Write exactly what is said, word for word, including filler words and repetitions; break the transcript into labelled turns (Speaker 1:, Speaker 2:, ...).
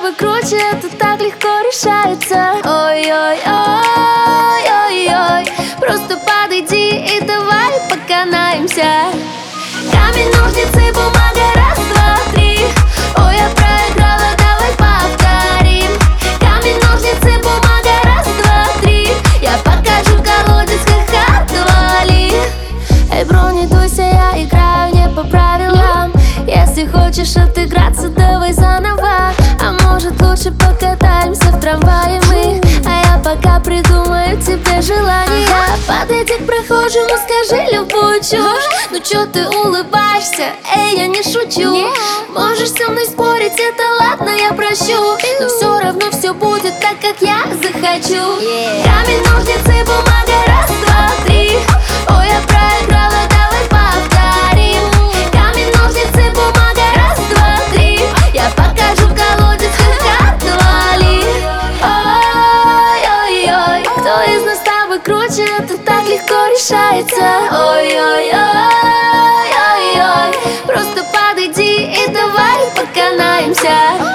Speaker 1: тобой круче, это так легко решается. Ой-ой-ой-ой-ой, просто подойди и давай поканаемся. Камень, ножницы, бумага, раз, два, три. Ой, я проиграла, давай повторим. Камень, ножницы, бумага, раз, два, три. Я покажу колодец, ха-ха, отвали. Эй, бро, не дуйся, я играю не по правилам. Если хочешь отыграться, давай заново. А может лучше покатаемся в трамвае мы. А я пока придумаю тебе желание. Подойди к прохожему, скажи любую чушь. Ну чё ты улыбаешься? Эй, я не шучу. Можешь со мной спорить, это ладно, я прощу. Но все равно все будет так, как я захочу. Камень, ножницы, бумага, раз, два, три. Ой, я проиграла, давай повторим. Камень, ножницы, бумага, раз, два, три. Я покажу колодец, ха-ха, отвали. Ой-ой-ой, кто из нас с тобой круче, это так легко решается. Ой-ой-ой-ой-ой, просто подойди и давай поканаемся.